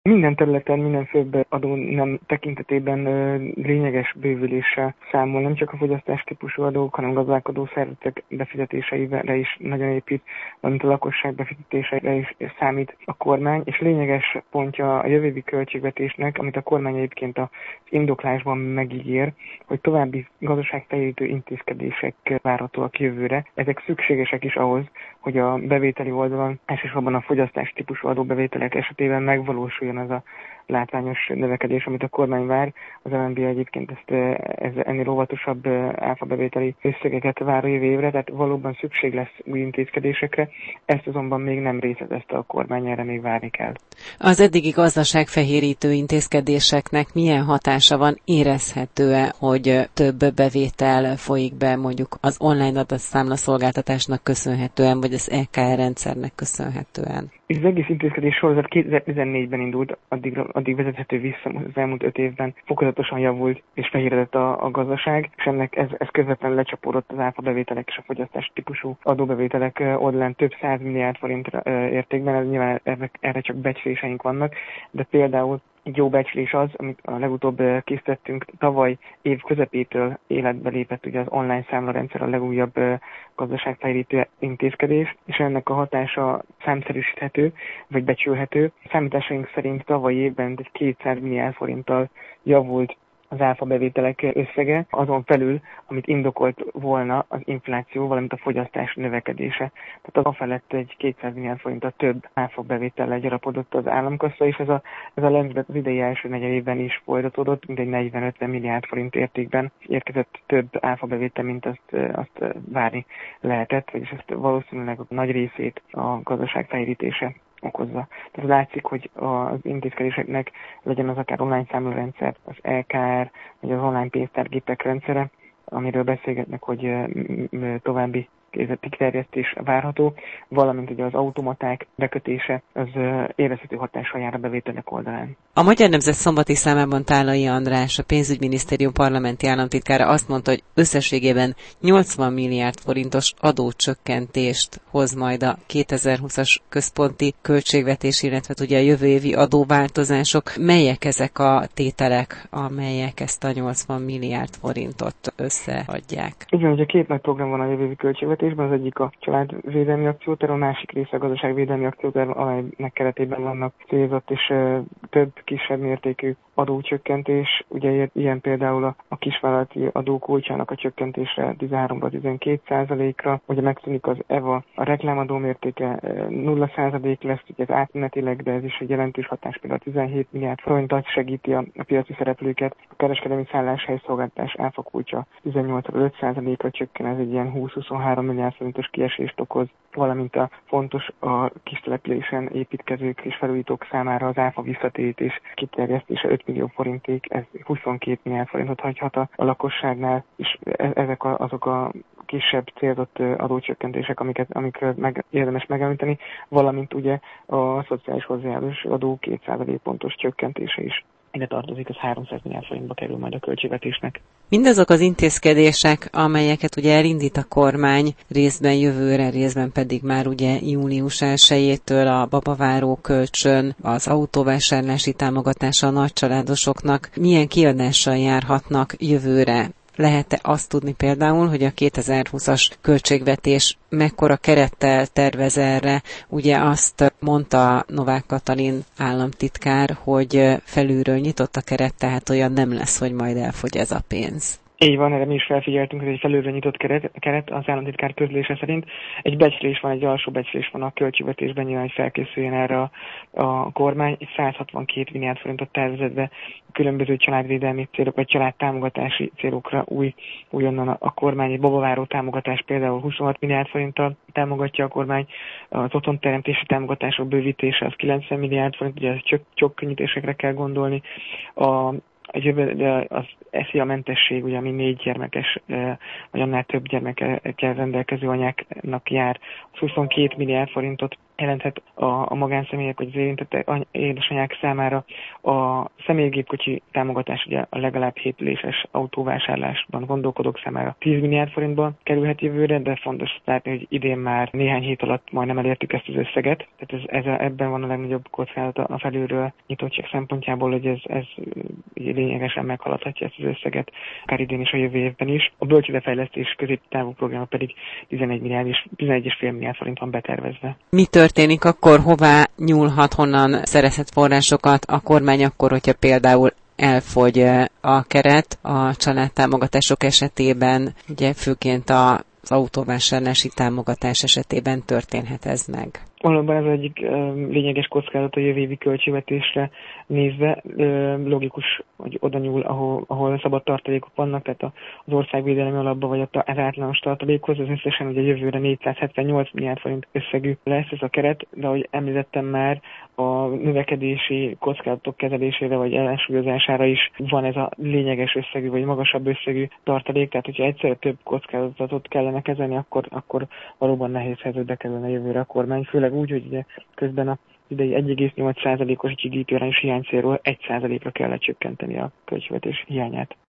Minden területen, minden főbb adó nem tekintetében lényeges bővüléssel számol, nem csak a fogyasztás típusú adók, hanem gazdálkodó szervezetek befizetéseire is nagyon épít, valamint a lakosság befizetéseire is számít a kormány, és lényeges pontja a jövő évi költségvetésnek, amit a kormány egyébként az indoklásban megígér, hogy további gazdaságfejlesztő intézkedések várhatóak jövőre. Ezek szükségesek is ahhoz, hogy a bevételi oldalon, elsősorban a fogyasztás típusú adóbevételek esetében megvalósuljon az a látványos növekedés, amit a kormány vár. Az MNB egyébként ennél óvatosabb áfabevételi összegeket vár jövő évre, tehát valóban szükség lesz új intézkedésekre, ezt azonban még nem részletezte a kormány, erre még várni kell. Az eddigi gazdaságfehérítő intézkedéseknek milyen hatása van, érezhető-e, hogy több bevétel folyik be mondjuk az online adatszámla szolgáltatásnak köszönhetően, vagy az EKR rendszernek köszönhetően? Az egész intézkedés sorozat 2014-ben indult, addig vezethető vissza, az elmúlt 5 évben fokozatosan javult és fehéredett a gazdaság, és ennek ez közvetlenül lecsapódott az áfabevételek és a fogyasztás típusú adóbevételek oldalán több 100 milliárd forint értékben, ez nyilván erre csak becsléseink vannak, de például egy jó becslés az, amit a legutóbb készítettünk, tavaly év közepétől életbe lépett ugye az online számlarendszer, a legújabb gazdaságfejlesztő intézkedés, és ennek a hatása számszerűsíthető, vagy becsülhető. Számításaink szerint tavaly évben egy 200 milliárd forinttal javult az áfabevételek összege, azon felül, amit indokolt volna az infláció, valamint a fogyasztás növekedése. Tehát az felett egy 200 milliárd forinttal több áfabevétellel gyarapodott az államkassa, és ez a lendület az idei első negyedévben is folytatódott, mintegy 40-50 milliárd forint értékben érkezett több áfabevétel, mint azt várni lehetett, vagyis ezt valószínűleg a nagy részét a gazdaság fejlesztése okozza. Tehát látszik, hogy az intézkedéseknek legyen az akár online számlarendszer, az EKR, vagy az online pénztárgépek rendszere, amiről beszélgetnek, hogy további kiterjesztés várható, valamint ugye az automaták bekötése az érezhető hatással jár a bevételek oldalán. A Magyar Nemzet szombati számában Tálai András, a pénzügyminisztérium parlamenti államtitkára azt mondta, hogy összességében 80 milliárd forintos adócsökkentést hoz majd a 2020-as központi költségvetés, illetve ugye a jövő évi adóváltozások. Melyek ezek a tételek, amelyek ezt a 80 milliárd forintot összeadják? Igen, ugye 2 nagy program van a jövő évi költségvetésben, az egyik a családvédelmi akcióterv, a másik része a gazdaságvédelmi akcióterv, amelynek keretében vannak célzott és több kisebb mértékű adócsökkentés. Ugye ilyen például a kisvállalati adókulcsának a csökkentésre 13-12%-ra, ugye megszűnik az EVA, a reklámadó mértéke 0% lesz, ugye ez átmenetileg, de ez is egy jelentős hatás, például 17 milliárd forintot segíti a piaci szereplőket, a kereskedelmi szálláshelyszolgáltatás áfakulcsa 18-5%-ra csökken, ez egy ilyen 20-23 milliárd forintos kiesést okoz, valamint a fontos a kistelepülésen építkezők és felújítók számára az áfa visszatérítés kiterjesztése 5 millió forintig, ez 22 milliárd forintot hagyhat a lakosságnál, és ezek azok a kisebb célzott adócsökkentések, amikről érdemes megemlíteni, valamint ugye a szociális hozzájárulás adó 2% pontos csökkentése is ide tartozik, az 300 milliárd forintba kerül majd a költségvetésnek. Mindazok az intézkedések, amelyeket ugye elindít a kormány, részben jövőre, részben pedig már ugye június 1-től a babaváró kölcsön, az autóvásárlási támogatása a nagycsaládosoknak, milyen kiadással járhatnak jövőre? Lehet-e azt tudni például, hogy a 2020-as költségvetés mekkora kerettel tervez erre? Ugye azt mondta Novák Katalin államtitkár, hogy felülről nyitott a keret, tehát olyan nem lesz, hogy majd elfogy ez a pénz. Így van, erre mi is felfigyeltünk, hogy egy felülre nyitott keret az államtitkár közlése szerint. Egy becslés van, egy alsó becslés van a költségvetésben, nyilván, hogy felkészüljön erre a kormány. 162 milliárd forintot tervezett be különböző családvédelmi célok, vagy családtámogatási célokra újonnan a kormány. Egy babaváró támogatás például 26 milliárd forinttal támogatja a kormány, az otthonteremtési támogatások bővítése az 90 milliárd forint, ugye csak könnyítésekre kell gondolni. Az SZIA mentesség, ugye, ami 4 gyermekes, vagy annál több gyermekkel rendelkező anyáknak jár, az 22 milliárd forintot jelenthet a magánszemélyek vagy az érintett édesanyák számára. A személygépkocsi támogatás ugye a legalább 7 üléses autóvásárlásban gondolkodók számára 10 milliárd forintba kerülhet jövőre, de fontos látni, hogy idén már néhány hét alatt majdnem elértük ezt az összeget. Tehát ebben van a legnagyobb kockázata a felülről nyitottság szempontjából, hogy ez lényegesen meghaladhatja ezt az összeget, akár idén és a jövő évben is. A bölcsődefejlesztés középtávú programja pedig 11,5 milliárd forint van betervezve. Mi történik akkor, hová nyúlhat, honnan szerezhet forrásokat a kormány akkor, hogyha például elfogy a keret a családtámogatások esetében, ugye főként az autóvásárlási támogatás esetében történhet ez meg? Valóban ez egyik lényeges kockázat a jövő évi költségvetésre nézve. Logikus, hogy oda nyúl, ahol szabad tartalékok vannak, tehát az országvédelmi alapba vagy az általános tartalékhoz, az összesen ugye jövőre 478 milliárd forint összegű lesz ez a keret, de ahogy említettem már, a növekedési kockázatok kezelésére vagy ellensúlyozására is van ez a lényeges összegű vagy magasabb összegű tartalék, tehát hogyha egyszerre több kockázatot kellene kezelni, akkor valóban nehéz helyzetbe kerülne jövőre a kormány, főleg úgy, hogy ugye közben az idei 1,8%-os GDP arányos hiánycélról 1%-ra kell lecsökkenteni a költségvetés hiányát.